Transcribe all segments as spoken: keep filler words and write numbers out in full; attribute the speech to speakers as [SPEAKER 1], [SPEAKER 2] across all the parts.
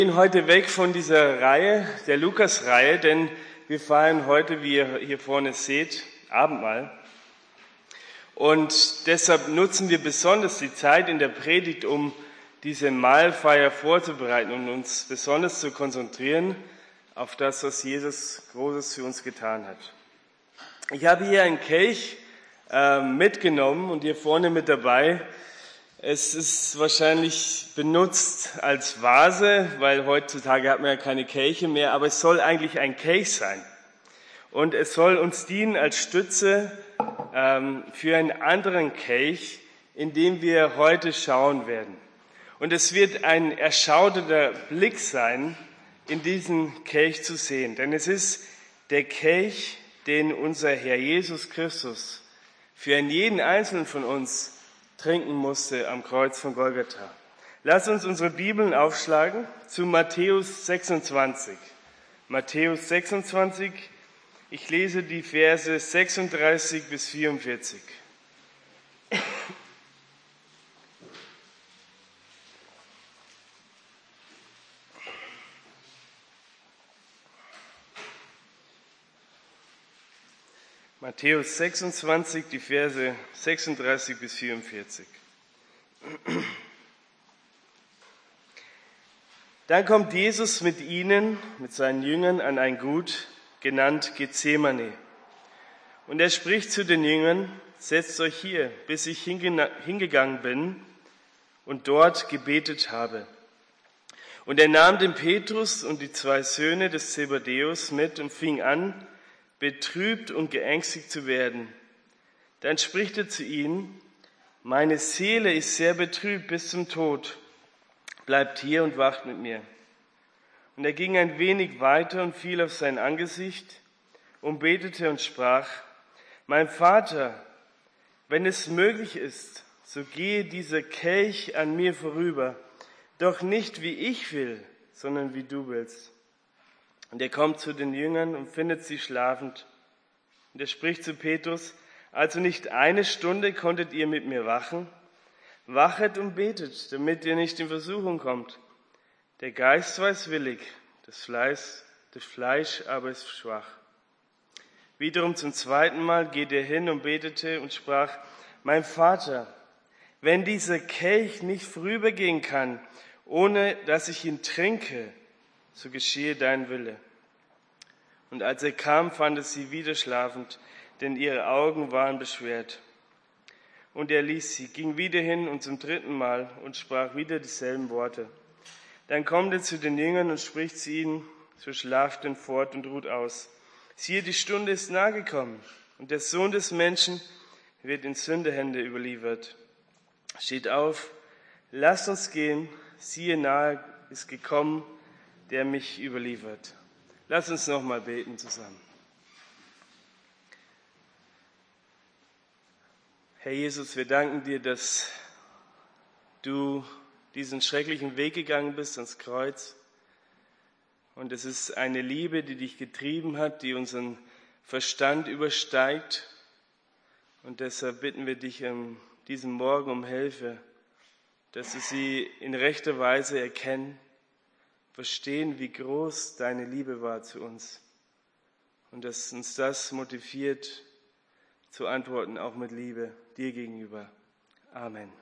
[SPEAKER 1] Wir gehen heute weg von dieser Reihe, der Lukas-Reihe, denn wir feiern heute, wie ihr hier vorne seht, Abendmahl. Und deshalb nutzen wir besonders die Zeit in der Predigt, um diese Mahlfeier vorzubereiten und uns besonders zu konzentrieren auf das, was Jesus Großes für uns getan hat. Ich habe hier einen Kelch äh, mitgenommen und hier vorne mit dabei. Es ist wahrscheinlich benutzt als Vase, weil heutzutage hat man ja keine Kelche mehr, aber es soll eigentlich ein Kelch sein. Und es soll uns dienen als Stütze ähm, für einen anderen Kelch, in dem wir heute schauen werden. Und es wird ein erschaudernder Blick sein, in diesen Kelch zu sehen. Denn es ist der Kelch, den unser Herr Jesus Christus für jeden Einzelnen von uns trinken musste am Kreuz von Golgatha. Lass uns unsere Bibeln aufschlagen zu Matthäus sechsundzwanzig. Matthäus sechsundzwanzig, ich lese die Verse sechsunddreißig bis vierundvierzig. Matthäus sechsundzwanzig, die Verse sechsunddreißig bis vierundvierzig. Dann kommt Jesus mit ihnen, mit seinen Jüngern, an ein Gut, genannt Gethsemane. Und er spricht zu den Jüngern: Setzt euch hier, bis ich hingegangen bin und dort gebetet habe. Und er nahm den Petrus und die zwei Söhne des Zebedäus mit und fing an, betrübt und geängstigt zu werden. Dann spricht er zu ihnen: Meine Seele ist sehr betrübt bis zum Tod. Bleibt hier und wacht mit mir. Und er ging ein wenig weiter und fiel auf sein Angesicht und betete und sprach: Mein Vater, wenn es möglich ist, so gehe dieser Kelch an mir vorüber, doch nicht wie ich will, sondern wie du willst. Und er kommt zu den Jüngern und findet sie schlafend. Und er spricht zu Petrus: Also nicht eine Stunde konntet ihr mit mir wachen? Wachet und betet, damit ihr nicht in Versuchung kommt. Der Geist war willig, das Fleisch, das Fleisch aber ist schwach. Wiederum zum zweiten Mal geht er hin und betete und sprach: Mein Vater, wenn dieser Kelch nicht vorübergehen kann, ohne dass ich ihn trinke, so geschehe dein Wille. Und als er kam, fand er sie wieder schlafend, denn ihre Augen waren beschwert. Und er ließ sie, ging wieder hin und zum dritten Mal und sprach wieder dieselben Worte. Dann kommt er zu den Jüngern und spricht zu ihnen: So schlaft denn fort und ruht aus. Siehe, die Stunde ist nahe gekommen und der Sohn des Menschen wird in Sünderhände überliefert. Steht auf, lasst uns gehen, siehe, nahe ist gekommen, der mich überliefert. Lass uns noch mal beten zusammen. Herr Jesus, wir danken dir, dass du diesen schrecklichen Weg gegangen bist ans Kreuz. Und es ist eine Liebe, die dich getrieben hat, die unseren Verstand übersteigt. Und deshalb bitten wir dich an diesem Morgen um Hilfe, dass wir sie in rechter Weise erkennen, verstehen, wie groß deine Liebe war zu uns. Und dass uns das motiviert, zu antworten, auch mit Liebe dir gegenüber. Amen.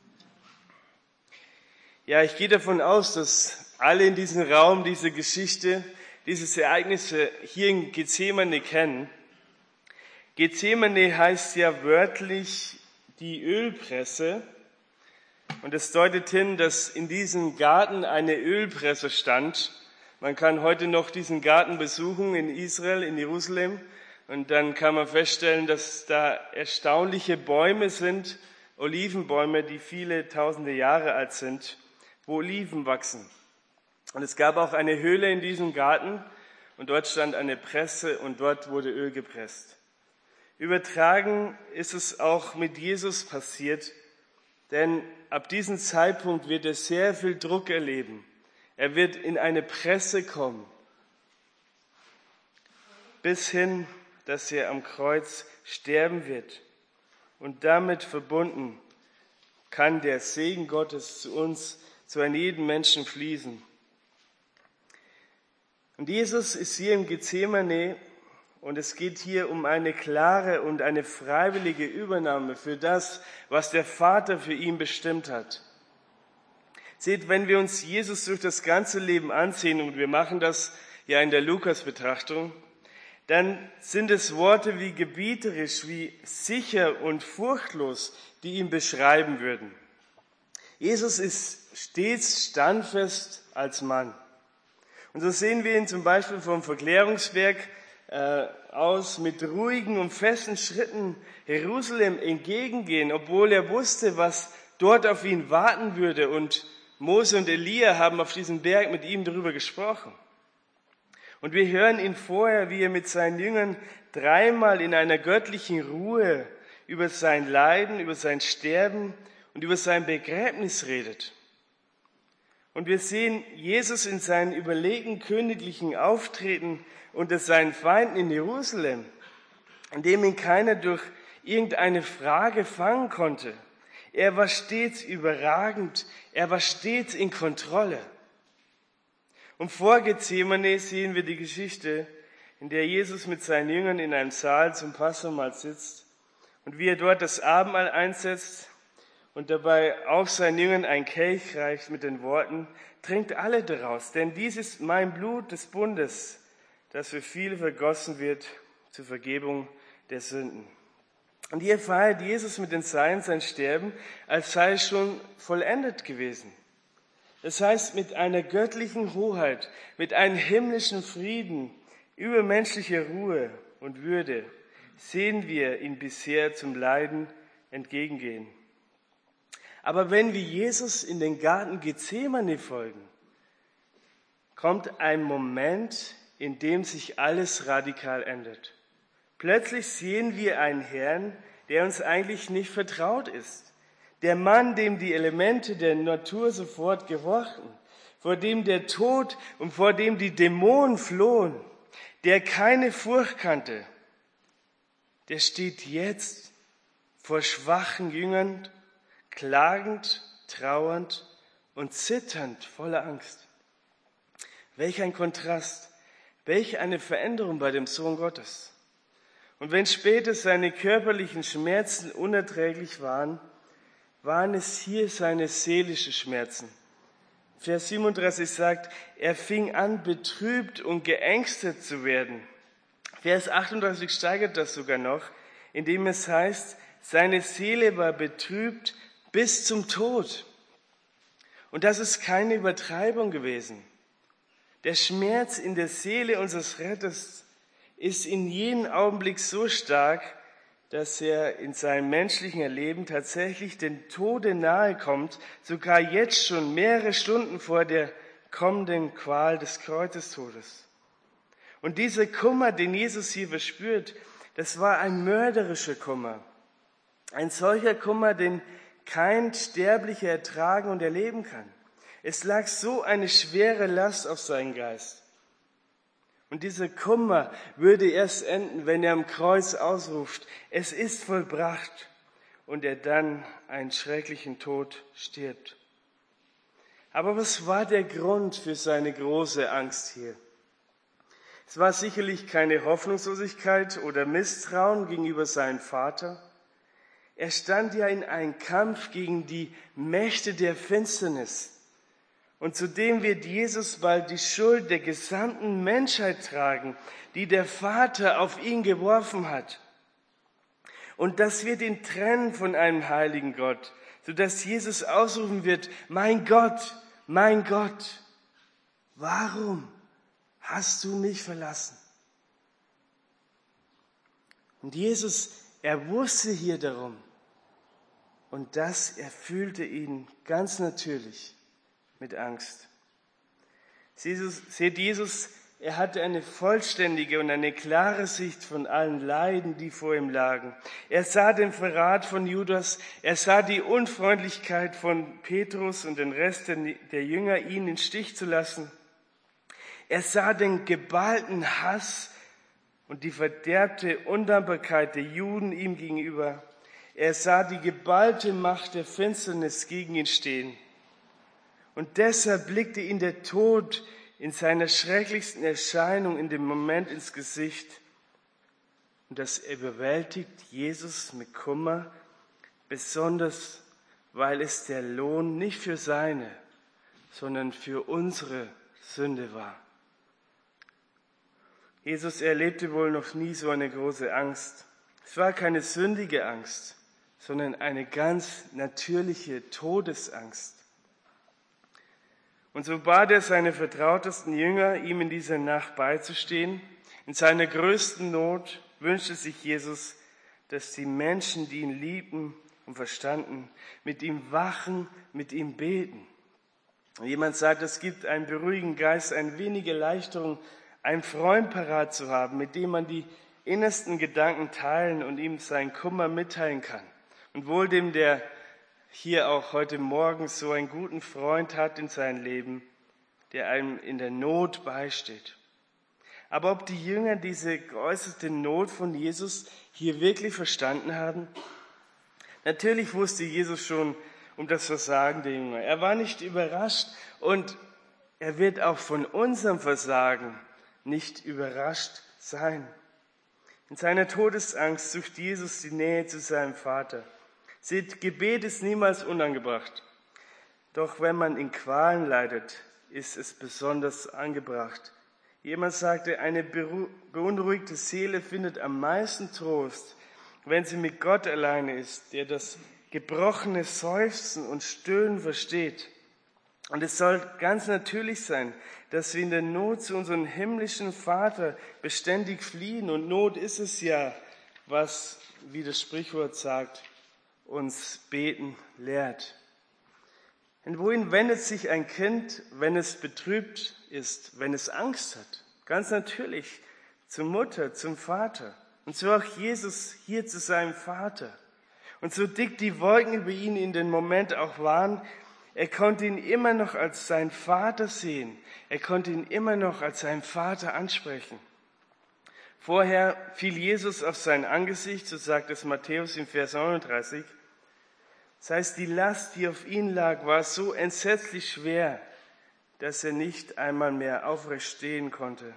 [SPEAKER 1] Ja, ich gehe davon aus, dass alle in diesem Raum diese Geschichte, dieses Ereignisse hier in Gethsemane kennen. Gethsemane heißt ja wörtlich die Ölpresse. Und es deutet hin, dass in diesem Garten eine Ölpresse stand. Man kann heute noch diesen Garten besuchen in Israel, in Jerusalem. Und dann kann man feststellen, dass da erstaunliche Bäume sind, Olivenbäume, die viele tausende Jahre alt sind, wo Oliven wachsen. Und es gab auch eine Höhle in diesem Garten und dort stand eine Presse und dort wurde Öl gepresst. Übertragen ist es auch mit Jesus passiert, denn ab diesem Zeitpunkt wird er sehr viel Druck erleben. Er wird in eine Presse kommen, bis hin, dass er am Kreuz sterben wird. Und damit verbunden kann der Segen Gottes zu uns, zu einem jeden Menschen fließen. Und Jesus ist hier im Gethsemane und es geht hier um eine klare und eine freiwillige Übernahme für das, was der Vater für ihn bestimmt hat. Seht, wenn wir uns Jesus durch das ganze Leben ansehen, und wir machen das ja in der Lukas-Betrachtung, dann sind es Worte wie gebieterisch, wie sicher und furchtlos, die ihn beschreiben würden. Jesus ist stets standfest als Mann. Und so sehen wir ihn zum Beispiel vom Verklärungsberg äh, aus mit ruhigen und festen Schritten Jerusalem entgegengehen, obwohl er wusste, was dort auf ihn warten würde. Und Mose und Elia haben auf diesem Berg mit ihm darüber gesprochen. Und wir hören ihn vorher, wie er mit seinen Jüngern dreimal in einer göttlichen Ruhe über sein Leiden, über sein Sterben und über sein Begräbnis redet. Und wir sehen Jesus in seinem überlegen königlichen Auftreten unter seinen Feinden in Jerusalem, in dem ihn keiner durch irgendeine Frage fangen konnte. Er war stets überragend, er war stets in Kontrolle. Und vor Gethsemane sehen wir die Geschichte, in der Jesus mit seinen Jüngern in einem Saal zum Passahmahl sitzt und wie er dort das Abendmahl einsetzt und dabei auch seinen Jüngern ein Kelch reicht mit den Worten: Trinkt alle daraus, denn dies ist mein Blut des Bundes, das für viele vergossen wird zur Vergebung der Sünden. Und hier feiert Jesus mit den Seinen sein Sterben, als sei es schon vollendet gewesen. Das heißt, mit einer göttlichen Hoheit, mit einem himmlischen Frieden, übermenschlicher Ruhe und Würde sehen wir ihn bisher zum Leiden entgegengehen. Aber wenn wir Jesus in den Garten Gethsemane folgen, kommt ein Moment, in dem sich alles radikal ändert. Plötzlich sehen wir einen Herrn, der uns eigentlich nicht vertraut ist. Der Mann, dem die Elemente der Natur sofort gehorchten, vor dem der Tod und vor dem die Dämonen flohen, der keine Furcht kannte, der steht jetzt vor schwachen Jüngern, klagend, trauernd und zitternd, voller Angst. Welch ein Kontrast, welch eine Veränderung bei dem Sohn Gottes. Und wenn später seine körperlichen Schmerzen unerträglich waren, waren es hier seine seelischen Schmerzen. Vers siebenunddreißig sagt, er fing an, betrübt und geängstet zu werden. Vers achtunddreißig steigert das sogar noch, indem es heißt, seine Seele war betrübt bis zum Tod. Und das ist keine Übertreibung gewesen. Der Schmerz in der Seele unseres Retters ist in jedem Augenblick so stark, dass er in seinem menschlichen Erleben tatsächlich dem Tode nahe kommt, sogar jetzt schon mehrere Stunden vor der kommenden Qual des Kreuzestodes. Und dieser Kummer, den Jesus hier verspürt, das war ein mörderischer Kummer. Ein solcher Kummer, den kein Sterblicher ertragen und erleben kann. Es lag so eine schwere Last auf seinen Geist. Und dieser Kummer würde erst enden, wenn er am Kreuz ausruft, es ist vollbracht, und er dann einen schrecklichen Tod stirbt. Aber was war der Grund für seine große Angst hier? Es war sicherlich keine Hoffnungslosigkeit oder Misstrauen gegenüber seinem Vater. Er stand ja in einem Kampf gegen die Mächte der Finsternis. Und zudem wird Jesus bald die Schuld der gesamten Menschheit tragen, die der Vater auf ihn geworfen hat. Und das wird ihn trennen von einem heiligen Gott, sodass Jesus ausrufen wird, mein Gott, mein Gott, warum hast du mich verlassen? Und Jesus, er wusste hier darum. Und das erfüllte ihn ganz natürlich mit Angst. Seht Jesus, er hatte eine vollständige und eine klare Sicht von allen Leiden, die vor ihm lagen. Er sah den Verrat von Judas, er sah die Unfreundlichkeit von Petrus und den Rest der Jünger, ihn in Stich zu lassen. Er sah den geballten Hass und die verderbte Undankbarkeit der Juden ihm gegenüber. Er sah die geballte Macht der Finsternis gegen ihn stehen. Und deshalb blickte ihn der Tod in seiner schrecklichsten Erscheinung in dem Moment ins Gesicht. Und das überwältigt Jesus mit Kummer, besonders weil es der Lohn nicht für seine, sondern für unsere Sünde war. Jesus erlebte wohl noch nie so eine große Angst. Es war keine sündige Angst, sondern eine ganz natürliche Todesangst. Und so bat er seine vertrautesten Jünger, ihm in dieser Nacht beizustehen. In seiner größten Not wünschte sich Jesus, dass die Menschen, die ihn liebten und verstanden, mit ihm wachen, mit ihm beten. Und jemand sagt, es gibt einen beruhigenden Geist, eine wenig Erleichterung, einen Freund parat zu haben, mit dem man die innersten Gedanken teilen und ihm seinen Kummer mitteilen kann. Und wohl dem, der hier auch heute Morgen so einen guten Freund hat in seinem Leben, der einem in der Not beisteht. Aber ob die Jünger diese geäußerte Not von Jesus hier wirklich verstanden haben? Natürlich wusste Jesus schon um das Versagen der Jünger. Er war nicht überrascht und er wird auch von unserem Versagen nicht überrascht sein. In seiner Todesangst sucht Jesus die Nähe zu seinem Vater. Seht, Gebet ist niemals unangebracht. Doch wenn man in Qualen leidet, ist es besonders angebracht. Jemand sagte, eine beunruhigte Seele findet am meisten Trost, wenn sie mit Gott alleine ist, der das gebrochene Seufzen und Stöhnen versteht. Und es soll ganz natürlich sein, dass wir in der Not zu unserem himmlischen Vater beständig fliehen. Und Not ist es ja, was, wie das Sprichwort sagt, uns beten lehrt. Und wohin wendet sich ein Kind, wenn es betrübt ist, wenn es Angst hat? Ganz natürlich zur Mutter, zum Vater. Und so auch Jesus hier zu seinem Vater. Und so dick die Wolken über ihn in dem Moment auch waren, er konnte ihn immer noch als sein Vater sehen. Er konnte ihn immer noch als seinen Vater ansprechen. Vorher fiel Jesus auf sein Angesicht, so sagt es Matthäus im Vers neununddreißig. Das heißt, die Last, die auf ihn lag, war so entsetzlich schwer, dass er nicht einmal mehr aufrecht stehen konnte.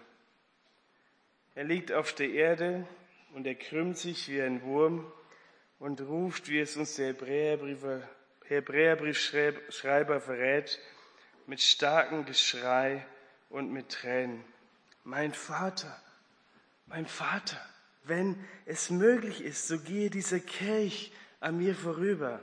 [SPEAKER 1] Er liegt auf der Erde und er krümmt sich wie ein Wurm und ruft, wie es uns der Hebräerbrief, Hebräerbriefschreiber verrät, mit starkem Geschrei und mit Tränen. Mein Vater, mein Vater, wenn es möglich ist, so gehe dieser Kelch an mir vorüber.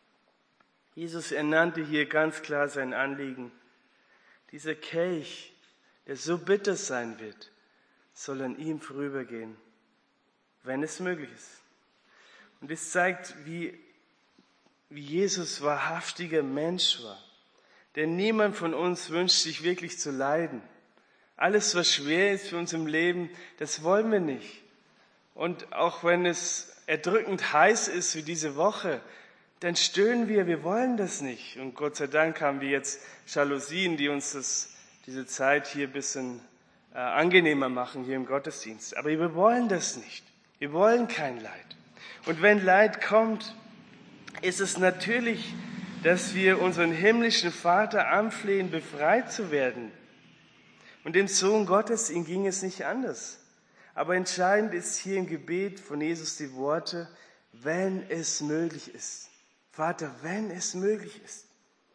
[SPEAKER 1] Jesus ernannte hier ganz klar sein Anliegen. Dieser Kelch, der so bitter sein wird, soll an ihm vorübergehen, wenn es möglich ist. Und es zeigt, wie, wie Jesus wahrhaftiger Mensch war. Denn niemand von uns wünscht sich wirklich zu leiden. Alles, was schwer ist für uns im Leben, das wollen wir nicht. Und auch wenn es erdrückend heiß ist wie diese Woche, dann stöhnen wir, wir wollen das nicht. Und Gott sei Dank haben wir jetzt Jalousien, die uns das, diese Zeit hier ein bisschen äh, angenehmer machen, hier im Gottesdienst. Aber wir wollen das nicht. Wir wollen kein Leid. Und wenn Leid kommt, ist es natürlich, dass wir unseren himmlischen Vater anflehen, befreit zu werden. Und dem Sohn Gottes, ihm ging es nicht anders. Aber entscheidend ist hier im Gebet von Jesus die Worte, wenn es möglich ist. Vater, wenn es möglich ist.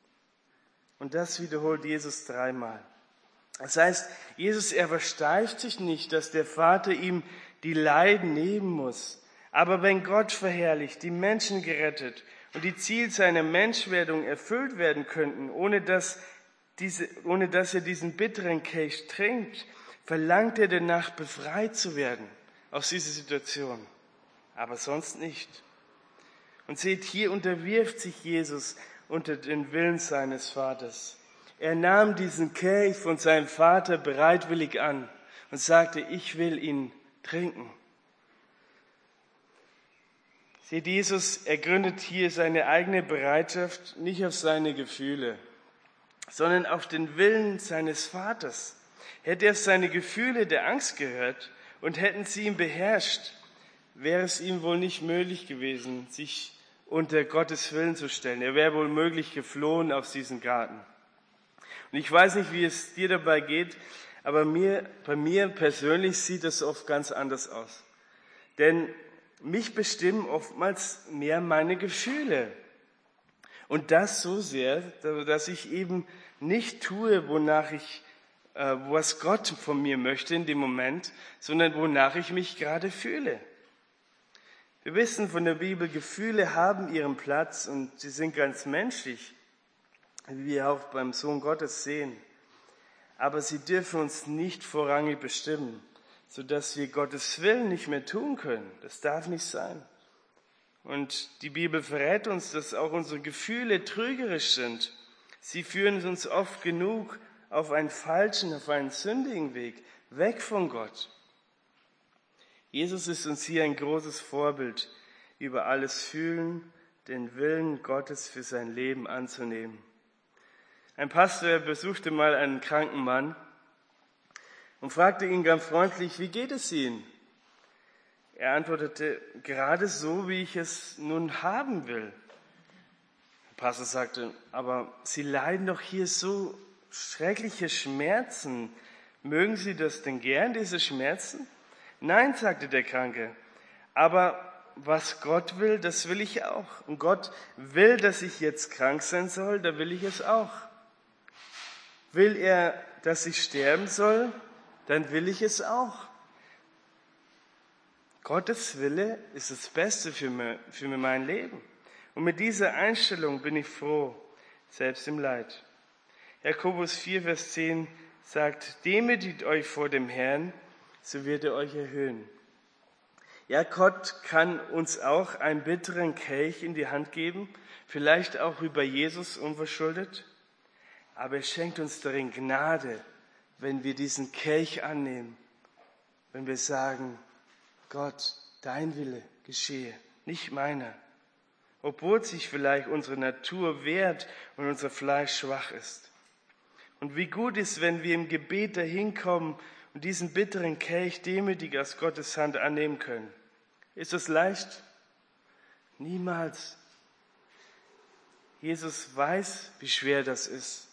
[SPEAKER 1] Und das wiederholt Jesus dreimal. Das heißt, Jesus, er versteift sich nicht, dass der Vater ihm die Leiden nehmen muss. Aber wenn Gott verherrlicht, die Menschen gerettet und die Ziele seiner Menschwerdung erfüllt werden könnten, ohne dass, diese, ohne dass er diesen bitteren Kelch trinkt, verlangt er danach, befreit zu werden aus dieser Situation. Aber sonst nicht. Und seht, hier unterwirft sich Jesus unter den Willen seines Vaters. Er nahm diesen Kelch von seinem Vater bereitwillig an und sagte, ich will ihn trinken. Seht, Jesus, er gründet hier seine eigene Bereitschaft nicht auf seine Gefühle, sondern auf den Willen seines Vaters. Hätte er auf seine Gefühle der Angst gehört und hätten sie ihn beherrscht, wäre es ihm wohl nicht möglich gewesen, sich unter Gottes Willen zu stellen. Er wäre wohl möglich geflohen aus diesem Garten. Und ich weiß nicht, wie es dir dabei geht, aber mir, bei mir persönlich sieht es oft ganz anders aus. Denn mich bestimmen oftmals mehr meine Gefühle. Und das so sehr, dass ich eben nicht tue, wonach ich, äh, was Gott von mir möchte in dem Moment, sondern wonach ich mich gerade fühle. Wir wissen von der Bibel, Gefühle haben ihren Platz und sie sind ganz menschlich, wie wir auch beim Sohn Gottes sehen. Aber sie dürfen uns nicht vorrangig bestimmen, sodass wir Gottes Willen nicht mehr tun können. Das darf nicht sein. Und die Bibel verrät uns, dass auch unsere Gefühle trügerisch sind. Sie führen uns oft genug auf einen falschen, auf einen sündigen Weg, weg von Gott. Jesus ist uns hier ein großes Vorbild, über alles fühlen, den Willen Gottes für sein Leben anzunehmen. Ein Pastor besuchte mal einen kranken Mann und fragte ihn ganz freundlich, wie geht es Ihnen? Er antwortete, gerade so, wie ich es nun haben will. Der Pastor sagte, aber Sie leiden doch hier so schreckliche Schmerzen. Mögen Sie das denn gern, diese Schmerzen? Nein, sagte der Kranke, aber was Gott will, das will ich auch. Und Gott will, dass ich jetzt krank sein soll, da will ich es auch. Will er, dass ich sterben soll, dann will ich es auch. Gottes Wille ist das Beste für, mir, für mein Leben. Und mit dieser Einstellung bin ich froh, selbst im Leid. Jakobus vier, Vers zehn sagt, demütigt euch vor dem Herrn, so wird er euch erhöhen. Ja, Gott kann uns auch einen bitteren Kelch in die Hand geben, vielleicht auch über Jesus unverschuldet. Aber er schenkt uns darin Gnade, wenn wir diesen Kelch annehmen, wenn wir sagen, Gott, dein Wille geschehe, nicht meiner. Obwohl sich vielleicht unsere Natur wehrt und unser Fleisch schwach ist. Und wie gut ist, wenn wir im Gebet dahin kommen und diesen bitteren Kelch demütig aus Gottes Hand annehmen können. Ist das leicht? Niemals. Jesus weiß, wie schwer das ist.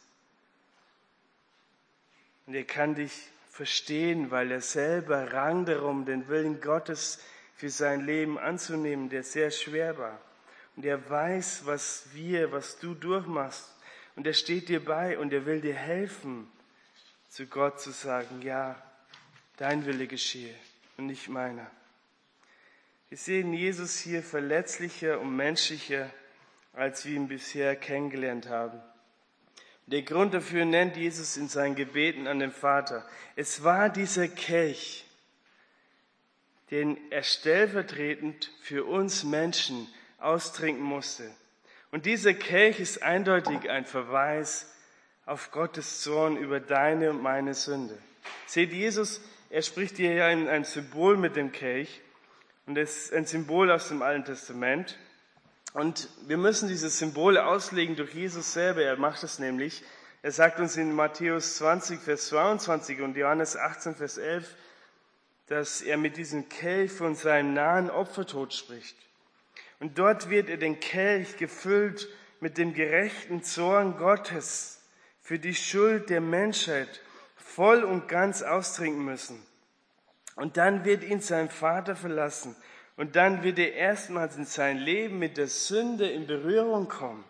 [SPEAKER 1] Und er kann dich verstehen, weil er selber rang darum, den Willen Gottes für sein Leben anzunehmen, der sehr schwer war. Und er weiß, was wir, was du durchmachst. Und er steht dir bei und er will dir helfen, zu Gott zu sagen, ja, dein Wille geschehe und nicht meiner. Wir sehen Jesus hier verletzlicher und menschlicher, als wir ihn bisher kennengelernt haben. Der Grund dafür nennt Jesus in seinen Gebeten an den Vater. Es war dieser Kelch, den er stellvertretend für uns Menschen austrinken musste. Und dieser Kelch ist eindeutig ein Verweis auf Gottes Zorn über deine und meine Sünde. Seht, Jesus, er spricht hier ja ein, ein Symbol mit dem Kelch. Und es ist ein Symbol aus dem Alten Testament. Und wir müssen dieses Symbol auslegen durch Jesus selber. Er macht es nämlich. Er sagt uns in Matthäus zwanzig, Vers zweiundzwanzig und Johannes achtzehn, Vers elf, dass er mit diesem Kelch von seinem nahen Opfertod spricht. Und dort wird er den Kelch gefüllt mit dem gerechten Zorn Gottes für die Schuld der Menschheit voll und ganz austrinken müssen. Und dann wird ihn sein Vater verlassen. Und dann wird er erstmals in sein Leben mit der Sünde in Berührung kommen,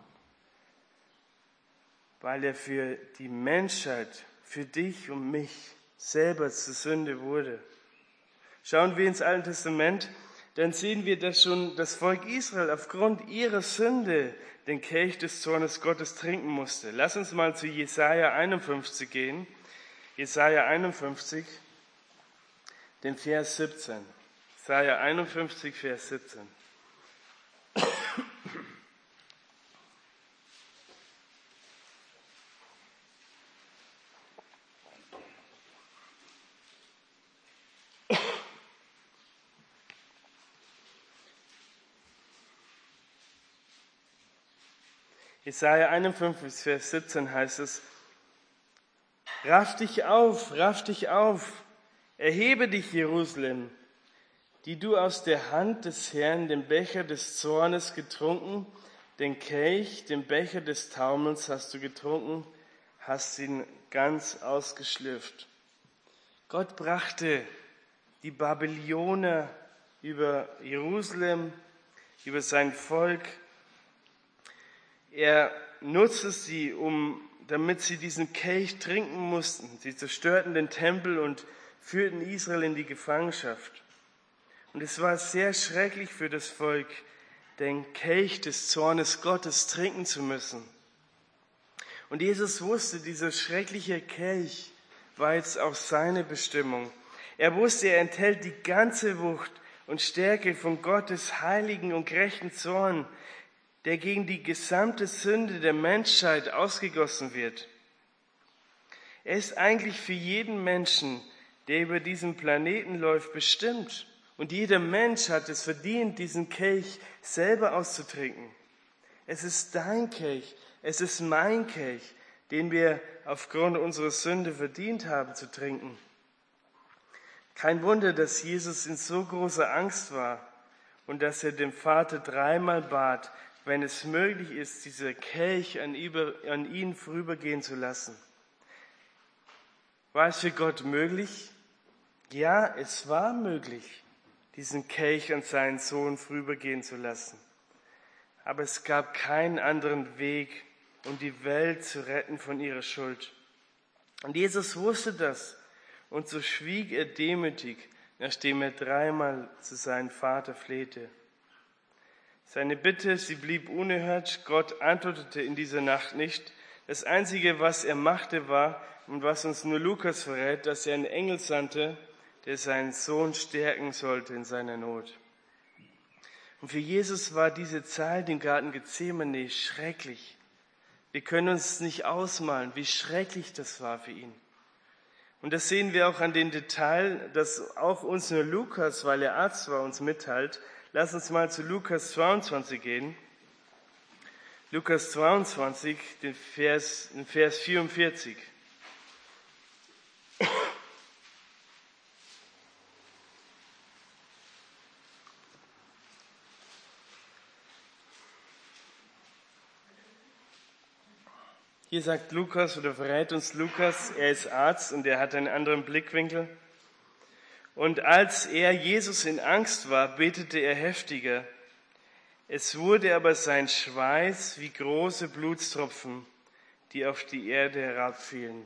[SPEAKER 1] weil er für die Menschheit, für dich und mich selber zur Sünde wurde. Schauen wir ins Alte Testament, dann sehen wir, dass schon das Volk Israel aufgrund ihrer Sünde den Kelch des Zornes Gottes trinken musste. Lass uns mal zu Jesaja einundfünfzig gehen. Jesaja einundfünfzig, den Vers siebzehn. Jesaja einundfünfzig, Vers siebzehn. Jesaja einundfünfzig, Vers siebzehn heißt es, raff dich auf, raff dich auf, erhebe dich, Jerusalem, die du aus der Hand des Herrn den Becher des Zornes getrunken, den Kelch, den Becher des Taumelns hast du getrunken, hast ihn ganz ausgeschlürft. Gott brachte die Babylonier über Jerusalem, über sein Volk. Er nutzte sie, um, damit sie diesen Kelch trinken mussten. Sie zerstörten den Tempel und führten Israel in die Gefangenschaft. Und es war sehr schrecklich für das Volk, den Kelch des Zornes Gottes trinken zu müssen. Und Jesus wusste, dieser schreckliche Kelch war jetzt auch seine Bestimmung. Er wusste, er enthält die ganze Wucht und Stärke von Gottes heiligen und gerechten Zorn, der gegen die gesamte Sünde der Menschheit ausgegossen wird. Er ist eigentlich für jeden Menschen, der über diesen Planeten läuft, bestimmt. Und jeder Mensch hat es verdient, diesen Kelch selber auszutrinken. Es ist dein Kelch, es ist mein Kelch, den wir aufgrund unserer Sünde verdient haben zu trinken. Kein Wunder, dass Jesus in so großer Angst war und dass er dem Vater dreimal bat, wenn es möglich ist, dieser Kelch an ihn vorübergehen zu lassen. War es für Gott möglich? Ja, es war möglich, diesen Kelch an seinen Sohn vorübergehen zu lassen. Aber es gab keinen anderen Weg, um die Welt zu retten von ihrer Schuld. Und Jesus wusste das. Und so schwieg er demütig, nachdem er dreimal zu seinem Vater flehte. Seine Bitte, sie blieb unerhört. Gott antwortete in dieser Nacht nicht. Das Einzige, was er machte, war, und was uns nur Lukas verrät, dass er einen Engel sandte, der seinen Sohn stärken sollte in seiner Not. Und für Jesus war diese Zeit im Garten Gethsemane schrecklich. Wir können uns nicht ausmalen, wie schrecklich das war für ihn. Und das sehen wir auch an dem Detail, das auch uns nur Lukas, weil er Arzt war, uns mitteilt. Lass uns mal zu Lukas zweiundzwanzig gehen. Lukas zweiundzwanzig, den Vers, den Vers vierundvierzig. Hier sagt Lukas oder verrät uns Lukas, er ist Arzt und er hat einen anderen Blickwinkel. Und als er Jesus in Angst war, betete er heftiger. Es wurde aber sein Schweiß wie große Blutstropfen, die auf die Erde herabfielen.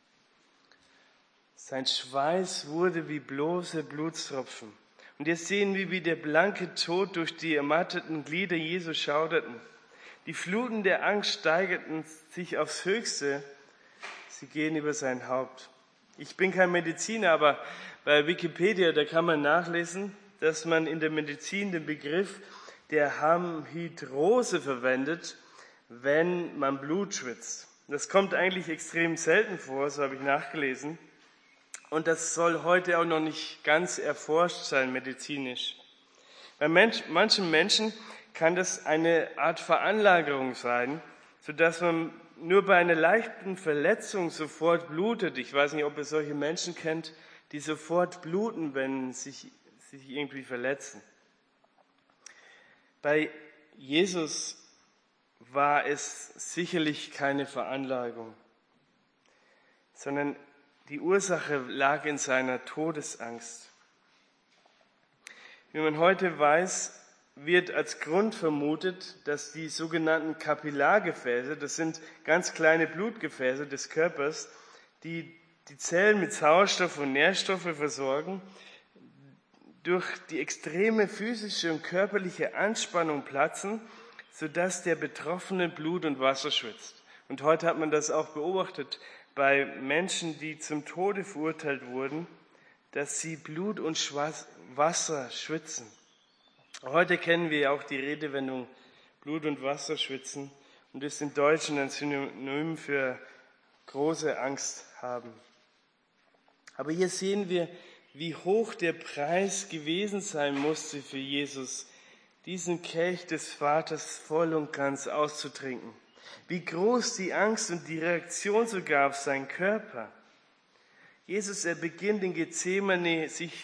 [SPEAKER 1] Sein Schweiß wurde wie bloße Blutstropfen. Und jetzt sehen wir, wie der blanke Tod durch die ermatteten Glieder Jesu schauderten. Die Fluten der Angst steigerten sich aufs Höchste. Sie gehen über sein Haupt. Ich bin kein Mediziner, aber bei Wikipedia, da kann man nachlesen, dass man in der Medizin den Begriff der Hamhydrose verwendet, wenn man Blut schwitzt. Das kommt eigentlich extrem selten vor, so habe ich nachgelesen. Und das soll heute auch noch nicht ganz erforscht sein, medizinisch. Bei Mensch, manchen Menschen kann das eine Art Veranlagerung sein, sodass man nur bei einer leichten Verletzung sofort blutet. Ich weiß nicht, ob ihr solche Menschen kennt, die sofort bluten, wenn sie sich, sich irgendwie verletzen. Bei Jesus war es sicherlich keine Veranlagung, sondern die Ursache lag in seiner Todesangst. Wie man heute weiß, wird als Grund vermutet, dass die sogenannten Kapillargefäße, das sind ganz kleine Blutgefäße des Körpers, die die Zellen mit Sauerstoff und Nährstoffe versorgen, durch die extreme physische und körperliche Anspannung platzen, sodass der Betroffene Blut und Wasser schwitzt. Und heute hat man das auch beobachtet bei Menschen, die zum Tode verurteilt wurden, dass sie Blut und Wasser schwitzen. Heute kennen wir ja auch die Redewendung Blut und Wasser schwitzen und ist im Deutschen ein Synonym für große Angst haben. Aber hier sehen wir, wie hoch der Preis gewesen sein musste für Jesus, diesen Kelch des Vaters voll und ganz auszutrinken. Wie groß die Angst und die Reaktion sogar auf seinen Körper. Jesus, er beginnt in Gethsemane sich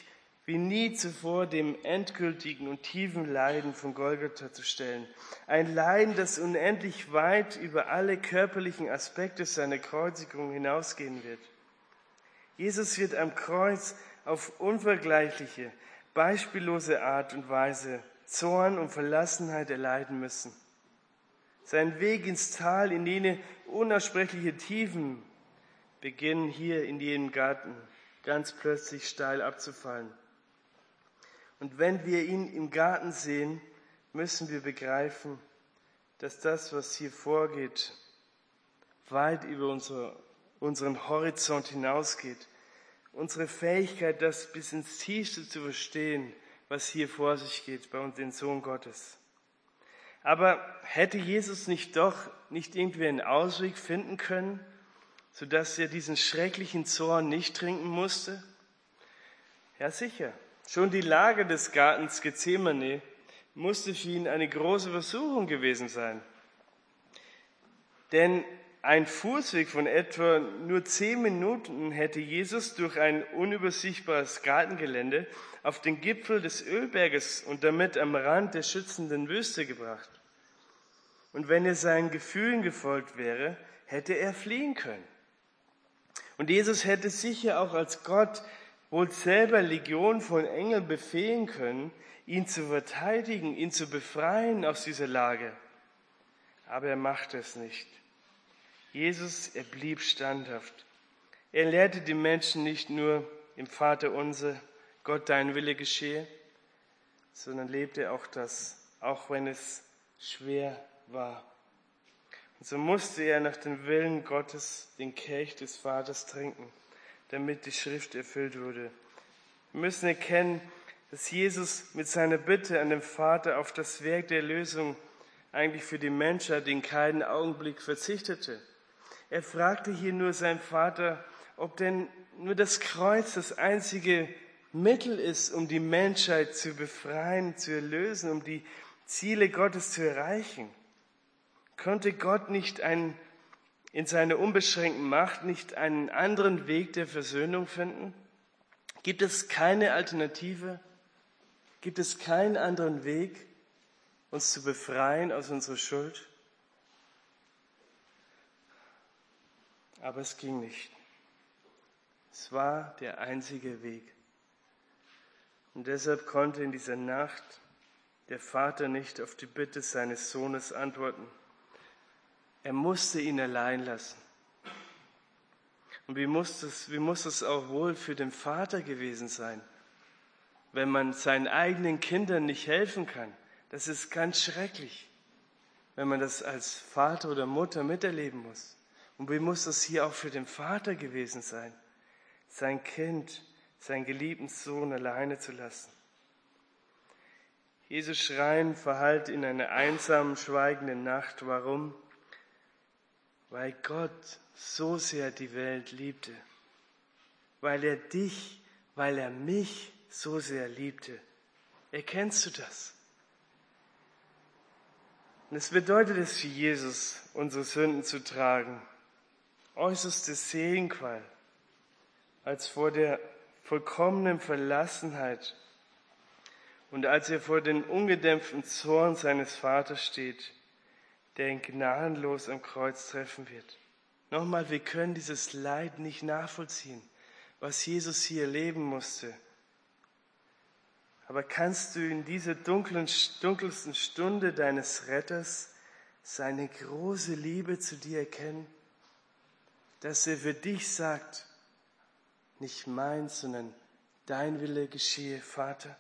[SPEAKER 1] wie nie zuvor dem endgültigen und tiefen Leiden von Golgatha zu stellen. Ein Leiden, das unendlich weit über alle körperlichen Aspekte seiner Kreuzigung hinausgehen wird. Jesus wird am Kreuz auf unvergleichliche, beispiellose Art und Weise Zorn und Verlassenheit erleiden müssen. Sein Weg ins Tal, in jene unaussprechliche Tiefen, beginnen hier in jenem Garten ganz plötzlich steil abzufallen. Und wenn wir ihn im Garten sehen, müssen wir begreifen, dass das, was hier vorgeht, weit über unsere, unseren Horizont hinausgeht. Unsere Fähigkeit, das bis ins Tiefste zu verstehen, was hier vor sich geht bei uns, den Sohn Gottes. Aber hätte Jesus nicht doch nicht irgendwie einen Ausweg finden können, sodass er diesen schrecklichen Zorn nicht trinken musste? Ja, sicher. Schon die Lage des Gartens Gethsemane musste für ihn eine große Versuchung gewesen sein. Denn ein Fußweg von etwa nur zehn Minuten hätte Jesus durch ein unübersichtbares Gartengelände auf den Gipfel des Ölberges und damit am Rand der schützenden Wüste gebracht. Und wenn er seinen Gefühlen gefolgt wäre, hätte er fliehen können. Und Jesus hätte sicher auch als Gott wohl selber Legionen von Engeln befehlen können, ihn zu verteidigen, ihn zu befreien aus dieser Lage. Aber er machte es nicht. Jesus, er blieb standhaft. Er lehrte die Menschen nicht nur im Vater unser, Gott, dein Wille geschehe, sondern lebte auch das, auch wenn es schwer war. Und so musste er nach dem Willen Gottes den Kelch des Vaters trinken, damit die Schrift erfüllt wurde. Wir müssen erkennen, dass Jesus mit seiner Bitte an den Vater auf das Werk der Erlösung eigentlich für die Menschheit in keinen Augenblick verzichtete. Er fragte hier nur seinen Vater, ob denn nur das Kreuz das einzige Mittel ist, um die Menschheit zu befreien, zu erlösen, um die Ziele Gottes zu erreichen. Konnte Gott nicht einen, in seiner unbeschränkten Macht nicht einen anderen Weg der Versöhnung finden? Gibt es keine Alternative? Gibt es keinen anderen Weg, uns zu befreien aus unserer Schuld? Aber es ging nicht. Es war der einzige Weg. Und deshalb konnte in dieser Nacht der Vater nicht auf die Bitte seines Sohnes antworten. Er musste ihn allein lassen. Und wie muss es, wie muss es auch wohl für den Vater gewesen sein, wenn man seinen eigenen Kindern nicht helfen kann? Das ist ganz schrecklich, wenn man das als Vater oder Mutter miterleben muss. Und wie muss das hier auch für den Vater gewesen sein, sein Kind, seinen geliebten Sohn alleine zu lassen? Jesus Schreien verhallt in einer einsamen, schweigenden Nacht. Warum? Weil Gott so sehr die Welt liebte. Weil er dich, weil er mich so sehr liebte. Erkennst du das? Und es bedeutet es für Jesus, unsere Sünden zu tragen. Äußerste Seelenqual, als vor der vollkommenen Verlassenheit und als er vor den ungedämpften Zorn seines Vaters steht, der ihn gnadenlos am Kreuz treffen wird. Nochmal, wir können dieses Leid nicht nachvollziehen, was Jesus hier erleben musste. Aber kannst du in dieser dunklen, dunkelsten Stunde deines Retters seine große Liebe zu dir erkennen? Dass er für dich sagt, nicht mein, sondern dein Wille geschehe, Vater.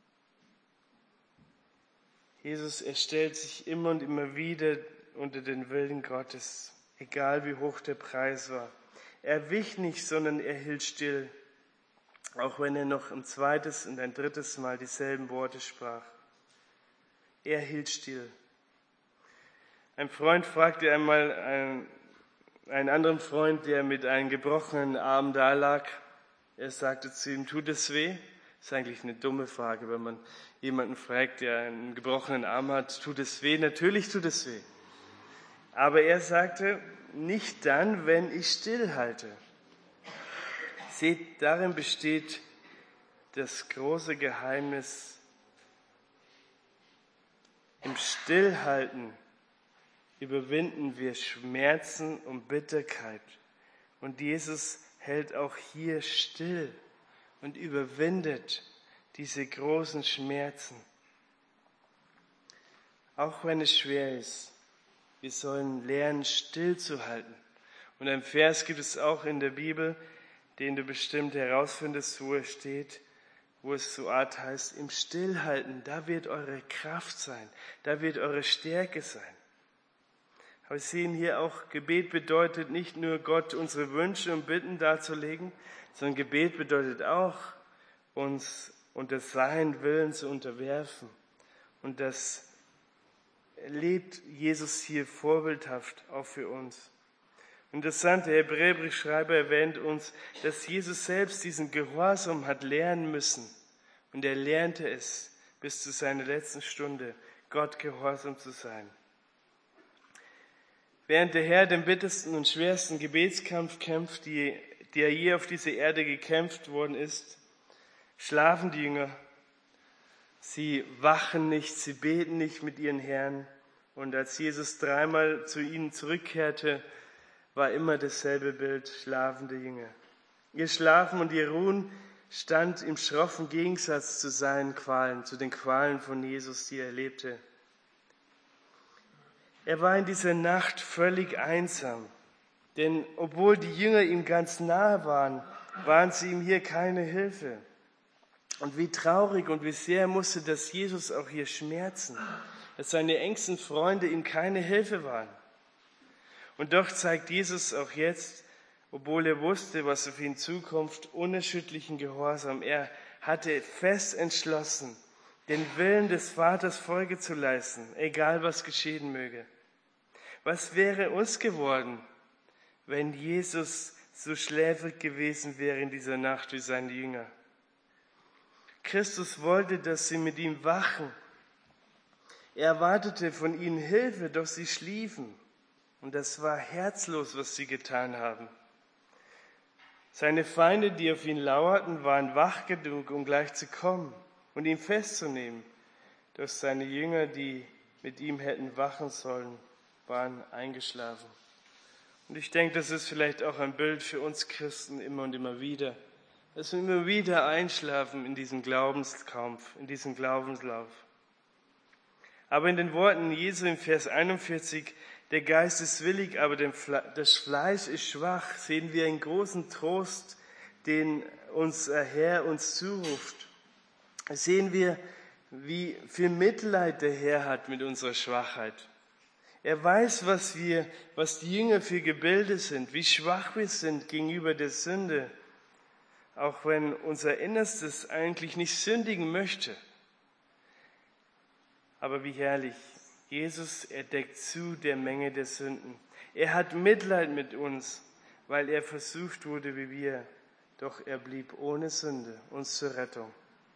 [SPEAKER 1] Jesus, er stellt sich immer und immer wieder unter den Willen Gottes, egal wie hoch der Preis war. Er wich nicht, sondern er hielt still, auch wenn er noch ein zweites und ein drittes Mal dieselben Worte sprach. Er hielt still. Ein Freund fragte einmal einen, einen anderen Freund, der mit einem gebrochenen Arm dalag. Er sagte zu ihm, tut es weh? Das ist eigentlich eine dumme Frage, wenn man jemanden fragt, der einen gebrochenen Arm hat, tut es weh? Natürlich tut es weh. Aber er sagte, nicht dann, wenn ich stillhalte. Seht, darin besteht das große Geheimnis. Im Stillhalten überwinden wir Schmerzen und Bitterkeit. Und Jesus hält auch hier still und überwindet diese großen Schmerzen. Auch wenn es schwer ist, wir sollen lernen, stillzuhalten. Und ein Vers gibt es auch in der Bibel, den du bestimmt herausfindest, wo es steht, wo es so Art heißt, im Stillhalten, da wird eure Kraft sein, da wird eure Stärke sein. Aber wir sehen hier auch, Gebet bedeutet nicht nur Gott unsere Wünsche und Bitten darzulegen, sondern Gebet bedeutet auch, uns unter seinen Willen zu unterwerfen. Und das lebt Jesus hier vorbildhaft auch für uns. Interessant, der Hebräerbriefschreiber erwähnt uns, dass Jesus selbst diesen Gehorsam hat lernen müssen. Und er lernte es bis zu seiner letzten Stunde, Gott gehorsam zu sein. Während der Herr den bittersten und schwersten Gebetskampf kämpft, die, der je auf dieser Erde gekämpft worden ist, schlafen die Jünger. Sie wachen nicht, sie beten nicht mit ihren Herrn. Und als Jesus dreimal zu ihnen zurückkehrte, war immer dasselbe Bild, schlafende Jünger. Ihr Schlafen und ihr Ruhen stand im schroffen Gegensatz zu seinen Qualen, zu den Qualen von Jesus, die er erlebte. Er war in dieser Nacht völlig einsam, denn obwohl die Jünger ihm ganz nahe waren, waren sie ihm hier keine Hilfe. Und wie traurig und wie sehr musste das Jesus auch hier schmerzen, dass seine engsten Freunde ihm keine Hilfe waren. Und doch zeigt Jesus auch jetzt, obwohl er wusste, was auf ihn zukommt, unerschütterlichen Gehorsam. Er hatte fest entschlossen, den Willen des Vaters Folge zu leisten, egal was geschehen möge. Was wäre uns geworden, wenn Jesus so schläfrig gewesen wäre in dieser Nacht wie seine Jünger? Christus wollte, dass sie mit ihm wachen. Er erwartete von ihnen Hilfe, doch sie schliefen. Und das war herzlos, was sie getan haben. Seine Feinde, die auf ihn lauerten, waren wach genug, um gleich zu kommen und ihn festzunehmen. Doch seine Jünger, die mit ihm hätten wachen sollen, waren eingeschlafen. Und ich denke, das ist vielleicht auch ein Bild für uns Christen immer und immer wieder, dass wir immer wieder einschlafen in diesem Glaubenskampf, in diesem Glaubenslauf. Aber in den Worten Jesu im Vers einundvierzig, der Geist ist willig, aber das Fleisch ist schwach, sehen wir einen großen Trost, den unser Herr uns zuruft. Sehen wir, wie viel Mitleid der Herr hat mit unserer Schwachheit. Er weiß, was wir, was die Jünger für Gebilde sind, wie schwach wir sind gegenüber der Sünde, auch wenn unser Innerstes eigentlich nicht sündigen möchte. Aber wie herrlich. Jesus, er deckt zu der Menge der Sünden. Er hat Mitleid mit uns, weil er versucht wurde wie wir. Doch er blieb ohne Sünde uns zur Rettung.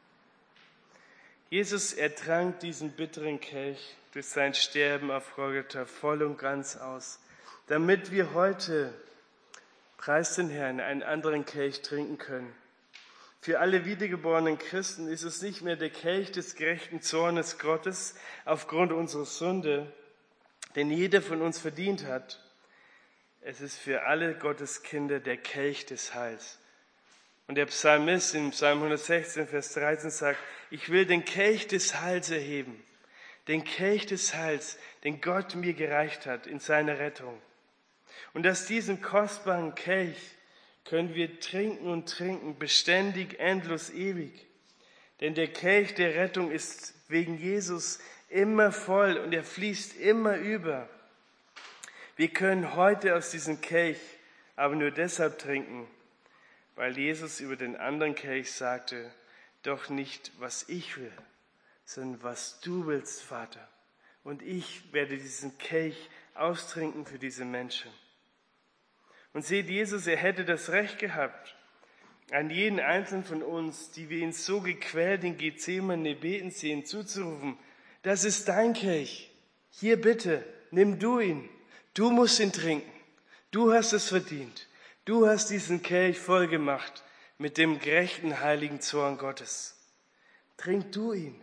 [SPEAKER 1] Jesus, er trank diesen bitteren Kelch durch sein Sterben auf Golgatha voll und ganz aus, damit wir heute, preis den Herrn, einen anderen Kelch trinken können. Für alle wiedergeborenen Christen ist es nicht mehr der Kelch des gerechten Zornes Gottes aufgrund unserer Sünde, den jeder von uns verdient hat. Es ist für alle Gottes Kinder der Kelch des Heils. Und der Psalmist in Psalm hundertsechzehn, Vers dreizehn sagt, ich will den Kelch des Heils erheben, den Kelch des Heils, den Gott mir gereicht hat in seiner Rettung. Und aus diesem kostbaren Kelch können wir trinken und trinken, beständig, endlos, ewig. Denn der Kelch der Rettung ist wegen Jesus immer voll und er fließt immer über. Wir können heute aus diesem Kelch aber nur deshalb trinken, weil Jesus über den anderen Kelch sagte, doch nicht, was ich will, sondern was du willst, Vater. Und ich werde diesen Kelch austrinken für diese Menschen. Und seht, Jesus, er hätte das Recht gehabt, an jeden Einzelnen von uns, die wir ihn so gequält in Gethsemane beten sehen, zuzurufen, das ist dein Kelch. Hier bitte, nimm du ihn. Du musst ihn trinken. Du hast es verdient. Du hast diesen Kelch voll gemacht mit dem gerechten, heiligen Zorn Gottes. Trink du ihn.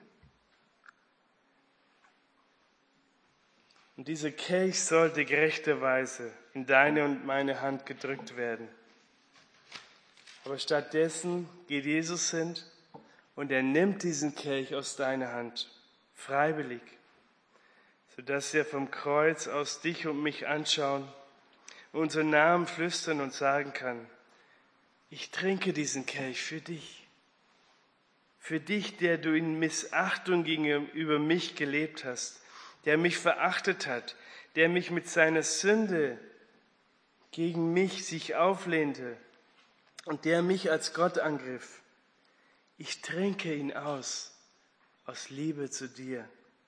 [SPEAKER 1] Und dieser Kelch sollte gerechterweise in deine und meine Hand gedrückt werden. Aber stattdessen geht Jesus hin und er nimmt diesen Kelch aus deiner Hand, freiwillig, sodass er vom Kreuz aus dich und mich anschauen, unseren Namen flüstern und sagen kann, ich trinke diesen Kelch für dich. Für dich, der du in Missachtung gegenüber mich gelebt hast, der mich verachtet hat, der mich mit seiner Sünde gegen mich sich auflehnte und der mich als Gott angriff. Ich trinke ihn aus, aus Liebe zu dir.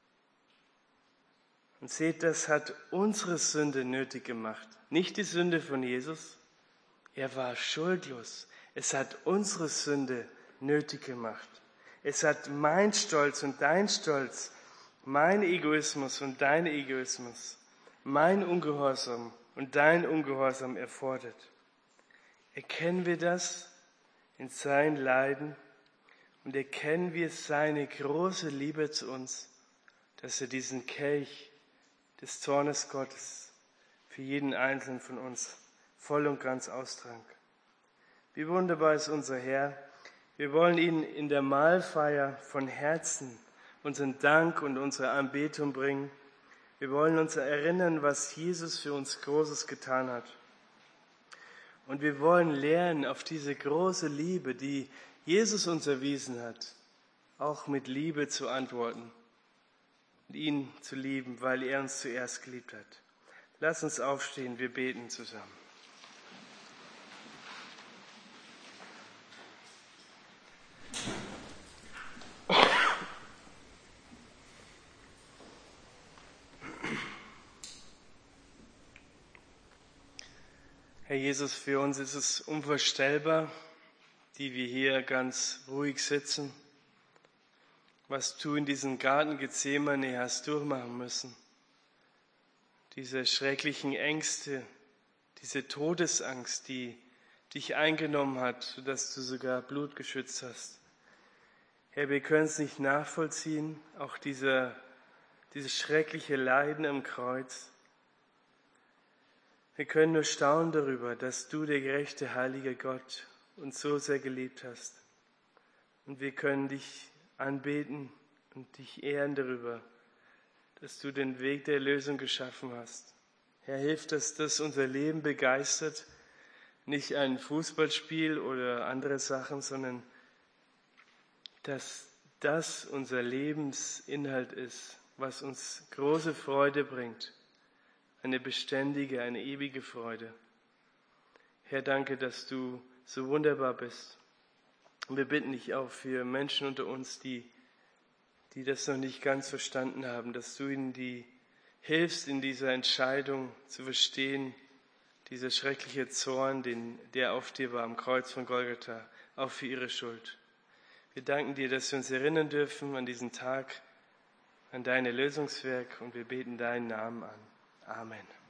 [SPEAKER 1] Und seht, das hat unsere Sünde nötig gemacht. Nicht die Sünde von Jesus. Er war schuldlos. Es hat unsere Sünde nötig gemacht. Es hat mein Stolz und dein Stolz, mein Egoismus und dein Egoismus, mein Ungehorsam und dein Ungehorsam erfordert. Erkennen wir das in seinen Leiden und erkennen wir seine große Liebe zu uns, dass er diesen Kelch des Zornes Gottes für jeden Einzelnen von uns voll und ganz austrank. Wie wunderbar ist unser Herr. Wir wollen ihn in der Mahlfeier von Herzen unseren Dank und unsere Anbetung bringen. Wir wollen uns erinnern, was Jesus für uns Großes getan hat. Und wir wollen lernen, auf diese große Liebe, die Jesus uns erwiesen hat, auch mit Liebe zu antworten und ihn zu lieben, weil er uns zuerst geliebt hat. Lass uns aufstehen, wir beten zusammen. Herr Jesus, für uns ist es unvorstellbar, die wir hier ganz ruhig sitzen, was du in diesem Garten Gethsemane hast durchmachen müssen. Diese schrecklichen Ängste, diese Todesangst, die dich eingenommen hat, sodass du sogar Blut geschützt hast. Herr, wir können es nicht nachvollziehen, auch dieser, dieses schreckliche Leiden am Kreuz. Wir können nur staunen darüber, dass du, der gerechte, heilige Gott, uns so sehr geliebt hast. Und wir können dich anbeten und dich ehren darüber, dass du den Weg der Erlösung geschaffen hast. Herr, hilf, dass das unser Leben begeistert, nicht ein Fußballspiel oder andere Sachen, sondern dass das unser Lebensinhalt ist, was uns große Freude bringt. Eine beständige, eine ewige Freude. Herr, danke, dass du so wunderbar bist. Und wir bitten dich auch für Menschen unter uns, die, die das noch nicht ganz verstanden haben, dass du ihnen die hilfst, in dieser Entscheidung zu verstehen, dieser schreckliche Zorn, den, der auf dir war am Kreuz von Golgatha, auch für ihre Schuld. Wir danken dir, dass wir uns erinnern dürfen an diesen Tag, an dein Erlösungswerk und wir beten deinen Namen an. Amen.